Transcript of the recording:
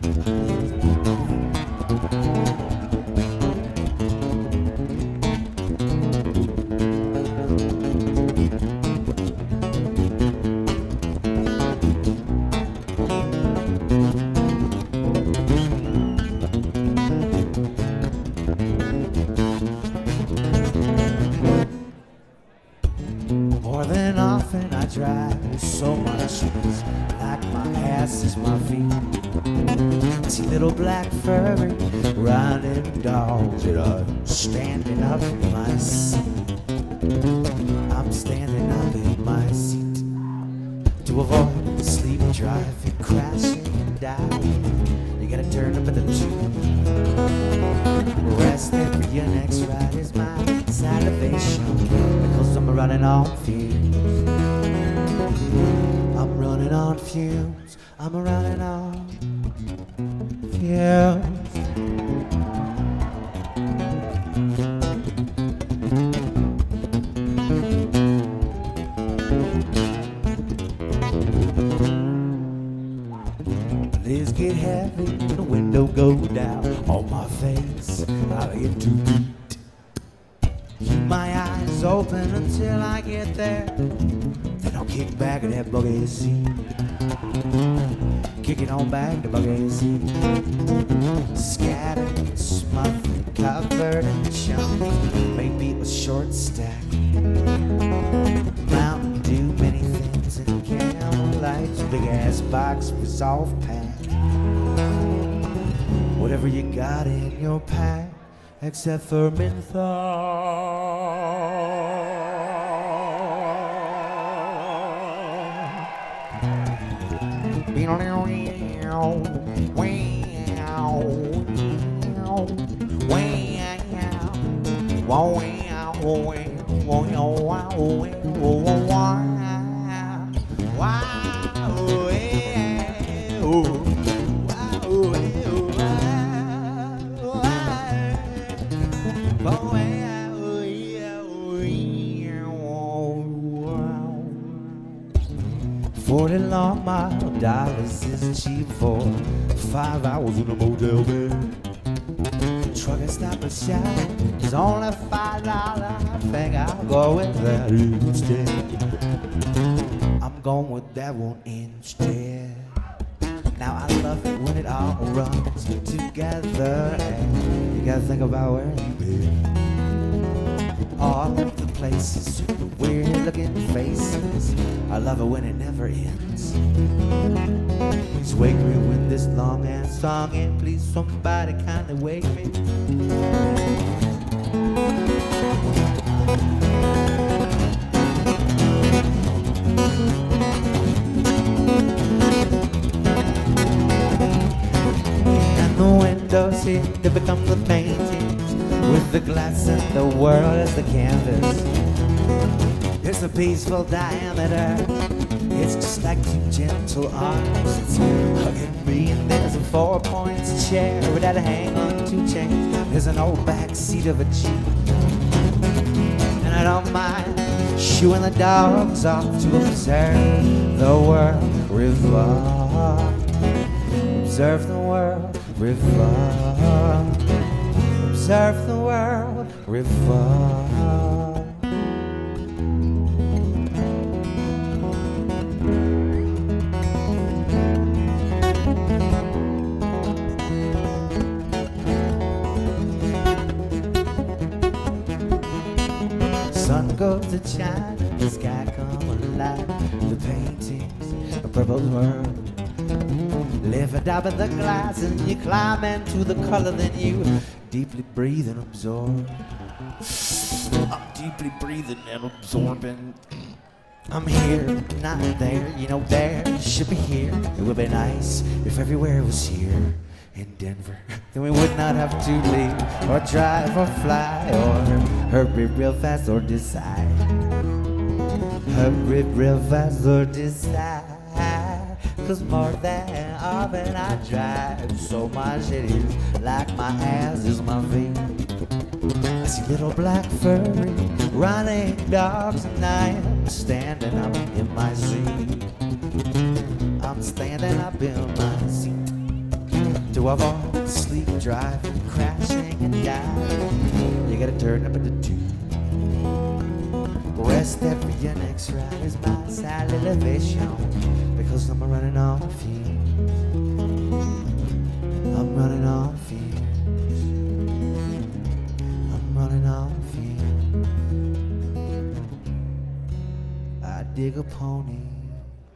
More than often I drive so much it's like my ass is my feet. I see little black furry running dogs and I'm standing up in my seat. I'm standing up in my seat to avoid sleep driving, crashing and dying. You gotta turn up at the tube. Resting for your next ride is my salivation because I'm running on fumes. I'm running on fumes. I'm running on fumes. Let's get heavy, the window go down on my face. I get too beat. Keep my eyes open until I get there. Then I'll kick back at that buggy seat. Kick it on back to buggy seat. Scattered, smothered, covered in chunks. Maybe a short stack. Mountain Dew, many things in Camel Lights. Big ass box was off pack. Whatever you got in your pack, except for menthol. $40 long mile dollars is cheap for 5 hours in a motel bed. Truck and stop and shout. It's only $5. I think I'll go with that instead. I'm going with that one instead. Now I love it when it all runs together. And you gotta think about where you've been. All of the places, the weird looking faces. I love it when it never ends. Please wake me with this long ass song, and please somebody kindly wake me. And the windows here, they become the paintings, with the glass and the world as the canvas. It's a peaceful diameter. It's just like two gentle arms. It's hugging me, and there's a 4 points chair that I hang on 2 chains. There's an old back seat of a Jeep, and I don't mind shooing the dogs off to observe the world revolve. Observe the world revolve. Observe the world revolve. Sun goes to China, the sky come alive. The paintings, a purple world. Lift it up in the glass and you climb into the color. Then you deeply breathe and absorb. I'm deeply breathing and absorbing. I'm here, not there, you know there should be here. It would be nice if everywhere was here. In Denver, then we would not have to leave or drive or fly or hurry real fast or decide. Hurry real fast or decide. 'Cause more than often I drive so much it is like my ass is my feet. I see little black furry running dogs and I am standing up in my seat. I'm standing up in my seat. to avoid sleep driving, crashing and dying. You gotta turn up into two. Rest every your next ride is my side elevation, because I'm running on fumes. I'm running on fumes. I'm running on fumes. I dig a pony.